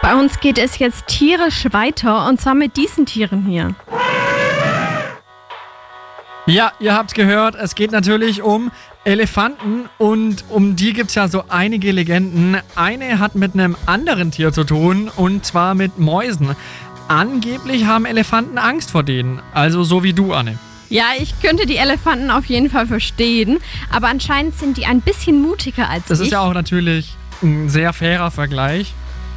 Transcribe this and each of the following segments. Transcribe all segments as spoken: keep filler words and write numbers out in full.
Bei uns geht es jetzt tierisch weiter und zwar mit diesen Tieren hier. Ja, ihr habt's gehört, es geht natürlich um Elefanten und um die gibt's ja so einige Legenden. Eine hat mit einem anderen Tier zu tun und zwar mit Mäusen. Angeblich haben Elefanten Angst vor denen, also so wie du, Anne. Ja, ich könnte die Elefanten auf jeden Fall verstehen, aber anscheinend sind die ein bisschen mutiger als Das ich. ist ja auch natürlich ein sehr fairer Vergleich.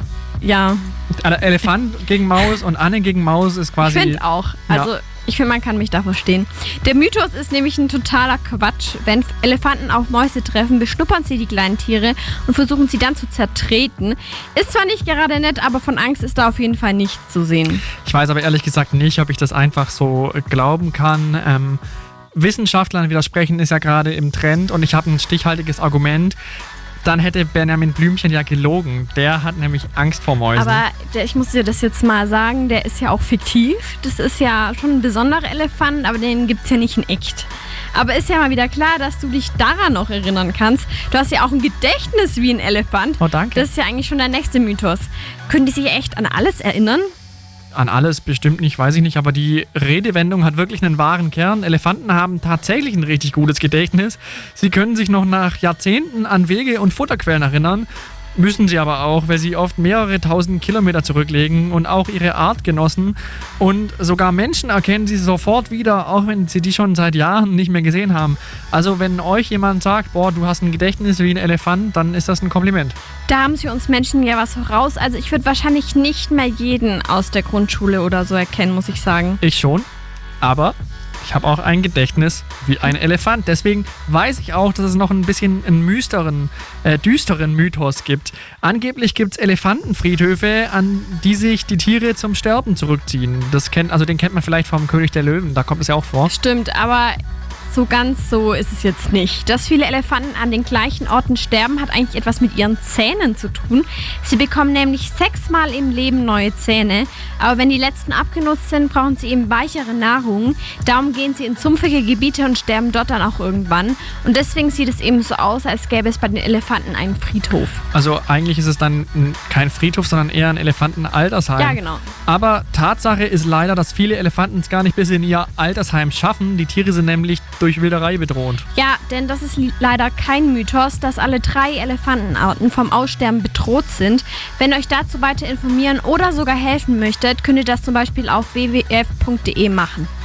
Ja. Also Elefant gegen Maus und Anne gegen Maus ist quasi... Ich finde auch. Also ja. ich finde, man kann mich da verstehen. Der Mythos ist nämlich ein totaler Quatsch. Wenn Elefanten auf Mäuse treffen, beschnuppern sie die kleinen Tiere und versuchen sie dann zu zertreten. Ist zwar nicht gerade nett, aber von Angst ist da auf jeden Fall nichts zu sehen. Ich weiß aber ehrlich gesagt nicht, ob ich das einfach so glauben kann. Ähm, Wissenschaftlern widersprechen ist ja gerade im Trend und ich habe ein stichhaltiges Argument. Dann hätte Benjamin Blümchen ja gelogen. Der hat nämlich Angst vor Mäusen. Aber der, ich muss dir das jetzt mal sagen, der ist ja auch fiktiv. Das ist ja schon ein besonderer Elefant, aber den gibt es ja nicht in echt. Aber ist ja mal wieder klar, dass du dich daran noch erinnern kannst. Du hast ja auch ein Gedächtnis wie ein Elefant. Oh, danke. Das ist ja eigentlich schon der nächste Mythos. Können die sich echt an alles erinnern? An alles bestimmt nicht, weiß ich nicht, aber die Redewendung hat wirklich einen wahren Kern. Elefanten haben tatsächlich ein richtig gutes Gedächtnis. Sie können sich noch nach Jahrzehnten an Wege und Futterquellen erinnern, müssen sie aber auch, weil sie oft mehrere tausend Kilometer zurücklegen und auch ihre Artgenossen und sogar Menschen erkennen sie sofort wieder, auch wenn sie die schon seit Jahren nicht mehr gesehen haben. Also wenn euch jemand sagt, boah, du hast ein Gedächtnis wie ein Elefant, dann ist das ein Kompliment. Da haben sie uns Menschen ja was voraus. Also ich würde wahrscheinlich nicht mehr jeden aus der Grundschule oder so erkennen, muss ich sagen. Ich schon, aber ich habe auch ein Gedächtnis wie ein Elefant. Deswegen weiß ich auch, dass es noch ein bisschen einen müsteren, äh, düsteren Mythos gibt. Angeblich gibt es Elefantenfriedhöfe, an die sich die Tiere zum Sterben zurückziehen. Das kennt, also den kennt man vielleicht vom König der Löwen, da kommt es ja auch vor. Stimmt, aber so ganz so ist es jetzt nicht. Dass viele Elefanten an den gleichen Orten sterben, hat eigentlich etwas mit ihren Zähnen zu tun. Sie bekommen nämlich sechsmal im Leben neue Zähne. Aber wenn die letzten abgenutzt sind, brauchen sie eben weichere Nahrung. Darum gehen sie in sumpfige Gebiete und sterben dort dann auch irgendwann. Und deswegen sieht es eben so aus, als gäbe es bei den Elefanten einen Friedhof. Also eigentlich ist es dann kein Friedhof, sondern eher ein Elefantenaltersheim. Ja, genau. Aber Tatsache ist leider, dass viele Elefanten es gar nicht bis in ihr Altersheim schaffen. Die Tiere sind nämlich durch Wilderei bedroht. Ja, denn das ist leider kein Mythos, dass alle drei Elefantenarten vom Aussterben bedroht sind. Wenn ihr euch dazu weiter informieren oder sogar helfen möchtet, könnt ihr das zum Beispiel auf w w f punkt d e machen.